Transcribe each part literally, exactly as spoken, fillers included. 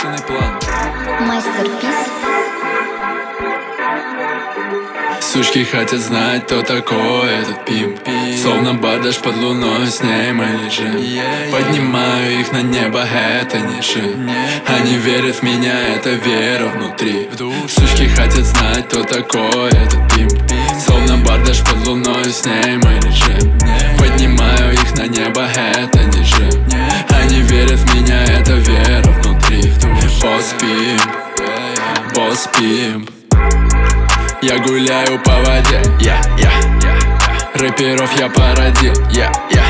божественный план. Мастерпис. Сучки хотят знать, кто такой этот пимп. Словно бардаш под луной, с ней мы лежим. Поднимаю их на небо, это не шим. Они верят в меня, это вера внутри. Сучки хотят знать, кто такой этот пимп. Словно бардаш под луной, с ней мы лежим. Поднимаю их на небо, это не жим. Они верят в меня, это вера внутри. Босс пимп, босс пимп. Я гуляю по воде, я, я, я. Рэперов я породил, я, я.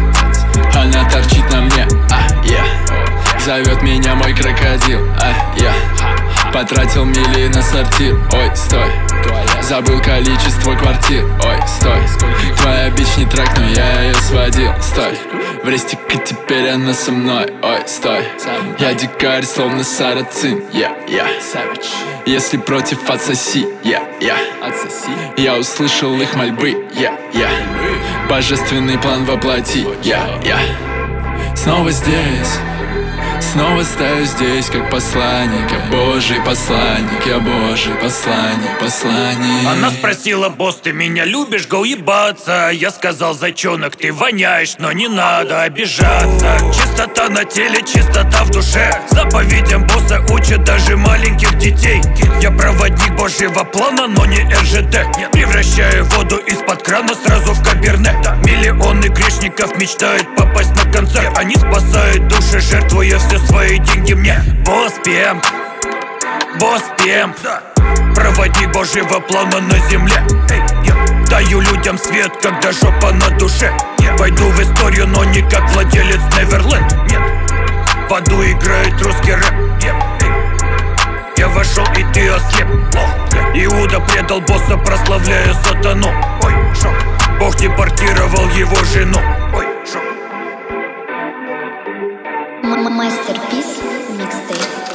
Она торчит на мне, а, я. Зовет меня мой крокодил, а, я. Потратил мили на сортир, ой, стой. Забыл количество квартир, ой, стой. Твоя бич не трак, но я ее сводил, стой. В рестике теперь она со мной, ой, стой. Я дикарь, словно сарацин, я, я. Если против, отсоси, я, я. Я услышал их мольбы, я, я. Божественный план воплоти, я, я. Снова здесь. Снова стою здесь, как посланник. Я Божий посланник, я Божий посланник, посланник. Она спросила: босс, ты меня любишь, го ебаться? Я сказал: зайчонок, ты воняешь, но не надо обижаться. Чистота на теле, чистота в душе. Заповедям босса учат даже маленьких детей. Я проводник Божьего плана, но не эр жэ дэ. Превращаю воду из-под крана сразу в каберне. Миллионы грешников мечтают попасть на концерт. Они спасают души, жертвуя все свои деньги мне. Босс пемп, босс пемп. Проводник Божьего плана на земле. Даю людям свет, когда жопа на душе. Пойду в историю, но не как владелец Неверленд. Нет, в аду играет русский рэп. Я вошел, и ты ослеп. Иуда предал босса, прославляя сатану. Ой, шок. Бог депортировал его жену. Ой, шок. Мастерпис микстейп.